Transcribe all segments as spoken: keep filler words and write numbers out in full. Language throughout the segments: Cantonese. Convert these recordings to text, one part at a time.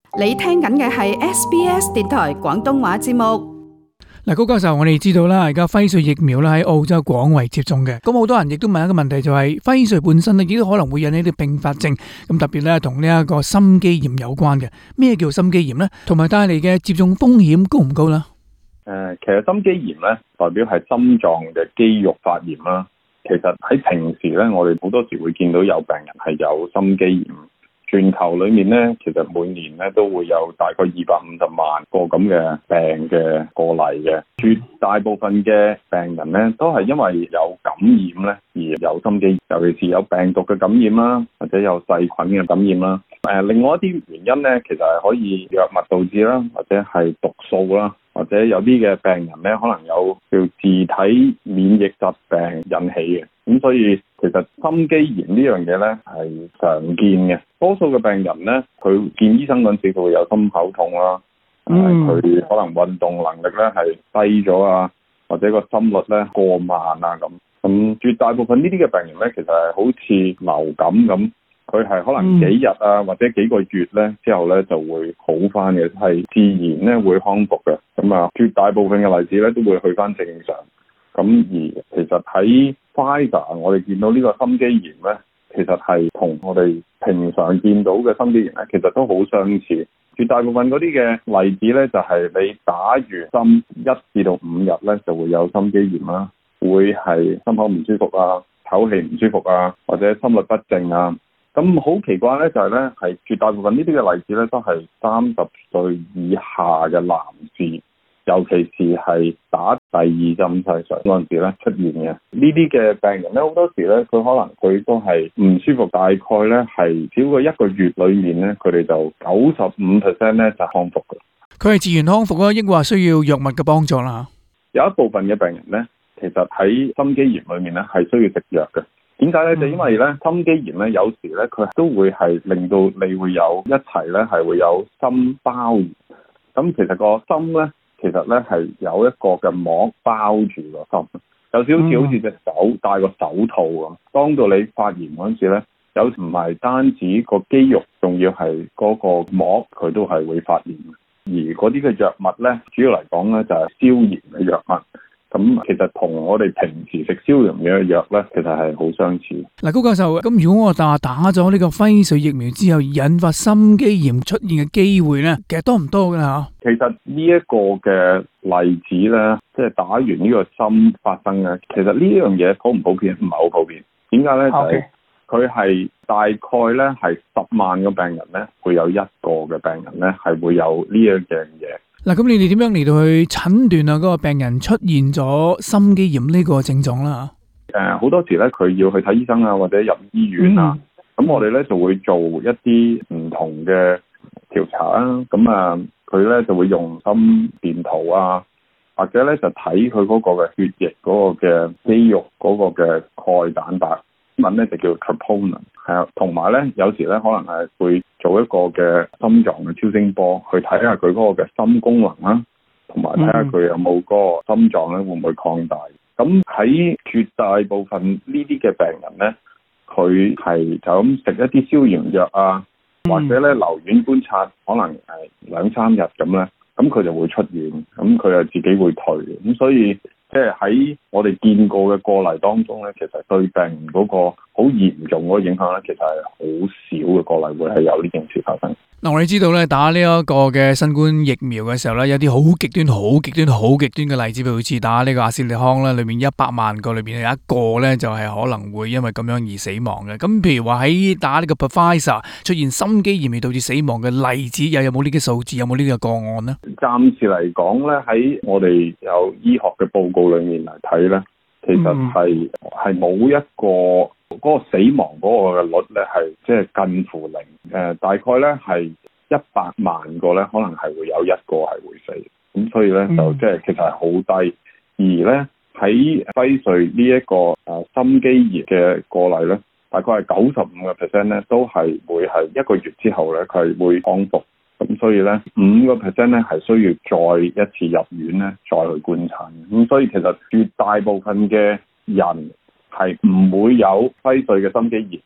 你聽緊嘅係 S B S 電台廣東話節目。 嗱，高教授，我哋知道啦，而家輝瑞疫苗咧喺澳洲廣為接種嘅，咁好多人亦都問一個問題，就係輝瑞本身咧，亦都可能會引起啲併發症，咁特別咧同呢一個心肌炎有關嘅。咩叫心肌炎咧？同埋帶嚟嘅接種風險高唔高啦？ 誒，其實心肌炎咧代表係心臟嘅肌肉發炎啦。其實喺平時咧，我哋好多時會見到有病人係有心肌炎。全球裏面咧，其實每年咧都會有大概二百五十萬個咁嘅病嘅個例嘅。絕大部分嘅病人咧，都係因為有感染咧而有心肌炎，尤其是有病毒嘅感染啦，或者有細菌嘅感染啦。誒、呃，另外一啲原因咧，其實係可以藥物導致啦，或者係毒素啦，或者有啲嘅病人咧，可能有叫自體免疫疾病引起嘅。咁所以其實心肌炎呢樣嘢咧係常見嘅，多數嘅病人咧，佢見醫生嗰陣時佢會有心口痛啦，誒、嗯，佢、呃、可能運動能力咧係低咗啊，或者個心率咧過慢啊咁。咁絕大部分呢啲嘅病人咧，其實係好似流感咁，佢係可能幾日啊、嗯、或者幾個月咧之後咧就會好翻嘅，係自然咧會康復嘅。咁啊，絕大部分嘅例子咧都會去翻正常。咁而其實喺Pfizer，我哋見到呢個心肌炎咧，其實係同我哋平常見到嘅心肌炎咧，其實都好相似。絕大部分嗰啲嘅例子咧，就係你打完針一至到五日咧，就會有心肌炎啦，會係心口唔舒服啊、唞氣唔舒服啊，或者心律不正啊。咁好奇怪咧，就係咧，係絕大部分呢啲嘅例子咧，都係三十歲以下嘅男士。尤其是係打第二針細上嗰陣時咧出現嘅呢啲嘅病人咧，好多時咧佢可能佢都係唔舒服，大概咧係少過一個月裏面咧，佢哋就九十五 percent 咧就康復嘅。 佢係自然康復啊，抑或需要藥物嘅幫助啦？ 有一部分嘅病人咧，其實喺心肌炎裏面咧係需要食藥嘅。點解咧？就因為咧心肌炎咧，有時咧佢都會係令到你會有一齊咧係會有心包炎。咁其實個心咧。其實咧係有一個嘅膜包住個心，有少少好似隻手戴個手套咁。當到你發炎嗰陣時咧，有時唔係單止個肌肉，仲要係嗰個膜佢都係會發炎。而嗰啲嘅藥物咧，主要嚟講咧就係消炎嘅藥物。咁其實同我哋平時食消炎嘅藥咧，其實係好相似。 嗱，高教授，咁如果我打打咗呢個輝瑞疫苗之後，引發心肌炎出現嘅機會咧，其實多唔多噶啦？ 其實呢一個嘅例子咧，即係打完呢個針發生嘅，其實呢樣嘢普唔普遍？唔係好普遍。點解咧？就係佢係大概咧係十萬個病人咧，會有一個嘅病人咧係會有呢一樣嘢。 嗱，咁你哋點樣嚟到去診斷啊？嗰個病人出現咗心肌炎呢個症狀啦？ 誒、呃，好多時咧，佢要去睇醫生啊，或者入醫院啊。咁、嗯、我哋咧就會做一啲唔同嘅調查啊。咁啊，佢咧就會用心電圖啊，或者咧就睇佢嗰個嘅血液嗰個嘅肌肉嗰個嘅鈣蛋白，英文咧就叫 troponin。係啊，同埋咧有時咧可能係會做一個嘅心臟嘅超聲波，去睇下佢嗰個嘅心功能啦，同埋睇下佢有冇嗰個心臟咧會唔會擴大。咁喺絕大部分呢啲嘅病人咧，佢係就咁食一啲消炎藥啊，或者咧留院觀察，可能係兩三日咁咧，咁佢就會出院，咁佢就自己會退。咁所以即係喺我哋見過嘅個例當中咧，其實對病人嗰個好嚴重嗰個影響咧，其實係好少嘅個例會係有呢件事發生。 嗱，我哋知道咧，打呢一個嘅新冠疫苗嘅時候咧，有啲好極端、好極端、好極端嘅例子，譬如好似打呢個阿斯利康啦，裏面一百萬個裏面有一個咧，就係可能會因為咁樣而死亡嘅。咁譬如話喺打呢個 Pfizer 出現心肌炎而導致死亡嘅例子，又有冇呢啲數字？有冇呢個個案呢？ 暫時嚟講咧，喺我哋有醫學嘅報告裏面嚟睇咧，其實係係冇一個。嗰個死亡嗰個嘅率咧係即係近乎零，誒、呃、大概咧係一百萬個咧，可能係會有一個係會死，咁所以咧就即係其實係好低。而咧喺輝瑞呢一個誒、呃、心肌炎嘅個例咧，大概係九十五個 percent 咧都係會係一個月之後咧佢係會康復，咁所以咧五個 percent 咧係需要再一次入院咧再去觀察嘅，咁所以其實絕大部分嘅人係唔會有輝瑞嘅心肌炎，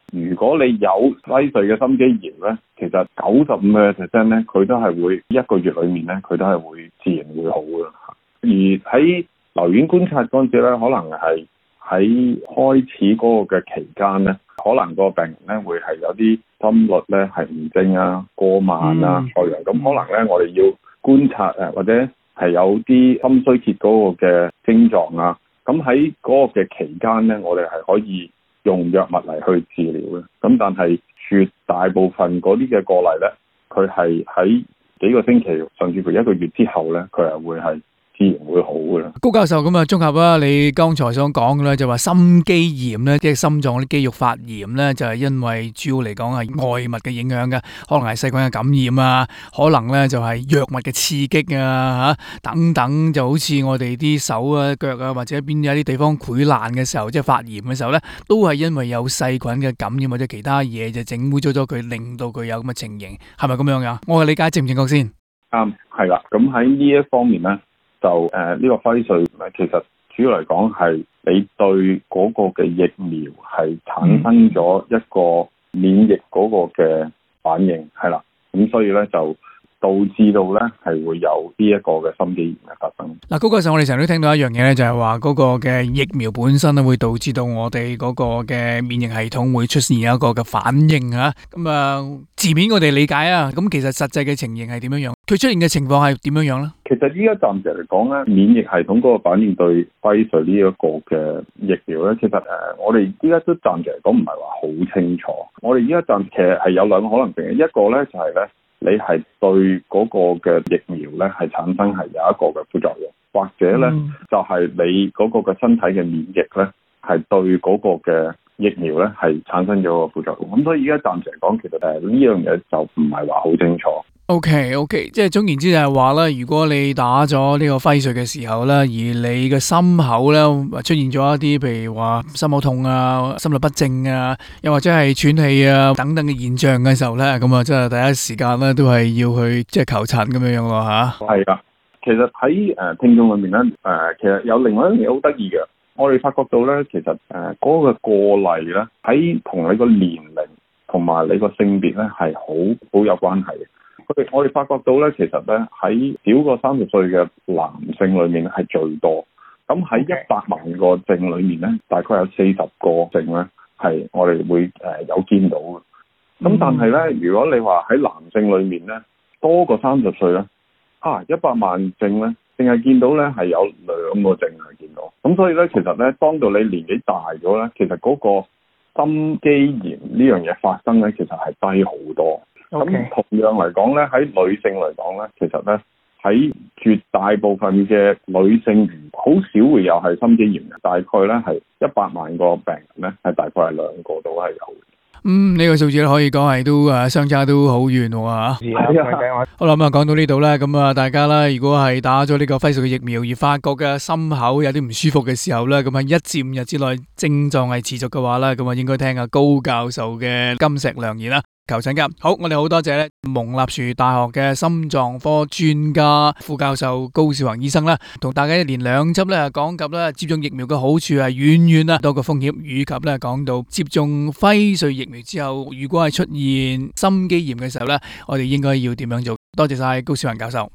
如果你有輝瑞嘅心肌炎咧，其實九十五個 percent 咧，佢都係會一個月裏面咧，佢都係會自然會好嘅。而喺留院觀察嗰陣時咧，可能係喺開始嗰個嘅期間咧，可能個病人咧會係有啲心率咧係唔正啊、過慢啊、外陽，咁可能咧我哋要觀察誒，或者係有啲心衰竭嗰個嘅症狀啊。咁喺嗰個嘅期間咧，我哋係可以用藥物嚟去治療嘅。咁但係絕大部分嗰啲嘅個例咧，佢係喺幾個星期甚至乎一個月之後咧，佢係會係自然會好嘅啦。 高教授，咁啊，綜合啦，你剛才所講嘅咧，就話心肌炎咧，即係心臟啲肌肉發炎咧，就係因為主要嚟講係外物嘅影響嘅，可能係細菌嘅感染啊，可能咧就係藥物嘅刺激啊，吓等等，就好似我哋啲手啊、腳啊，或者邊有啲地方潰爛嘅時候，即係發炎嘅時候咧，都係因為有細菌嘅感染或者其他嘢就整污糟咗佢，令到佢有咁嘅情形，係咪咁樣噶？我嘅理解正唔正確先？ 啱，係啦。咁喺呢一方面咧。就誒呢、呃這個輝瑞其實主要嚟講係你對嗰個嘅疫苗係產生咗一個免疫嗰個嘅反應，係啦，咁所以咧就導致到咧係會有呢一個嘅心肌炎嘅發生。嗱， 高教授，我哋成日都聽到一樣嘢咧，就係話嗰個嘅疫苗本身咧會導致到我哋嗰個嘅免疫系統會出現一個嘅反應嚇。咁啊，字面我哋理解啊，咁其實實際嘅情形係點樣樣？佢出現嘅情況係點樣樣咧？ 其實依家暫時嚟講咧，免疫系統嗰個反應對輝瑞呢一個嘅疫苗咧，其實誒、呃，我哋依家都暫時嚟講唔係話好清楚。我哋依家暫時其實係有兩個可能性嘅，一個咧就係、是、咧。你係對嗰個嘅疫苗咧係產生係有一個嘅副作用，或者咧、嗯、就係你嗰個嘅身體嘅免疫咧係對嗰個嘅疫苗咧係產生咗個副作用。咁所以而家暫時嚟講，其實誒呢樣嘢就唔係話好清楚。 OK OK， 即係總言之就係話咧，如果你打咗呢個輝瑞嘅時候咧，而你嘅心口咧出現咗一啲譬如話心口痛啊、心律不正啊，又或者係喘氣啊等等嘅現象嘅時候咧，咁啊即係第一時間咧都係要去即係求診咁樣樣咯吓。 係啊，其實喺誒聽眾裏面咧，誒其實有另外一樣嘢好得意嘅，我哋發覺到咧，其實誒嗰個個例咧喺同你個年齡同埋你個性別咧係好好有關係嘅。我哋發覺到咧，其實咧喺少過三十歲嘅男性裏面係最多。咁喺一百萬個症裏面咧，大概有四十個症咧係我哋會誒有見到嘅。咁但係咧，如果你話喺男性裏面咧多過三十歲咧，啊一百萬症咧，淨係見到咧係有兩個症係見到。咁所以咧，其實咧當到你年紀大咗咧，其實嗰個心肌炎呢樣嘢發生咧，其實係低好多。咁 Okay. 同樣嚟講咧，喺女性嚟講咧，其實咧喺絕大部分嘅女性，好少會有係心肌炎嘅，大概咧係一百萬個病人咧，係大概係兩個都係有。 嗯，呢、這個數字咧可以講係都誒相差都好遠喎嚇。好啦，咁啊講到呢度咧，咁啊大家啦，如果係打咗呢個輝瑞嘅疫苗而發覺嘅心口有啲唔舒服嘅時候咧，咁喺一至五日之內症狀係持續嘅話咧，咁啊應該聽下高教授嘅金石良言啦。求診噶，好，我哋好多謝咧蒙納殊大學嘅心臟科專家副教授高兆宏醫生啦，同大家一連兩輯咧講及咧接種疫苗嘅好處係遠遠啦多過風險，以及咧講到接種輝瑞疫苗之後，如果係出現心肌炎嘅時候咧，我哋應該要點樣做？多謝晒高兆宏教授。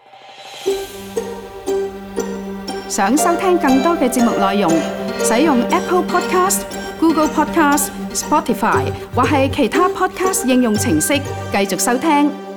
想收聽更多嘅節目內容，使用 Apple Podcast、Google Podcast、Spotify 或係其他 Podcast 應用程式繼續收聽。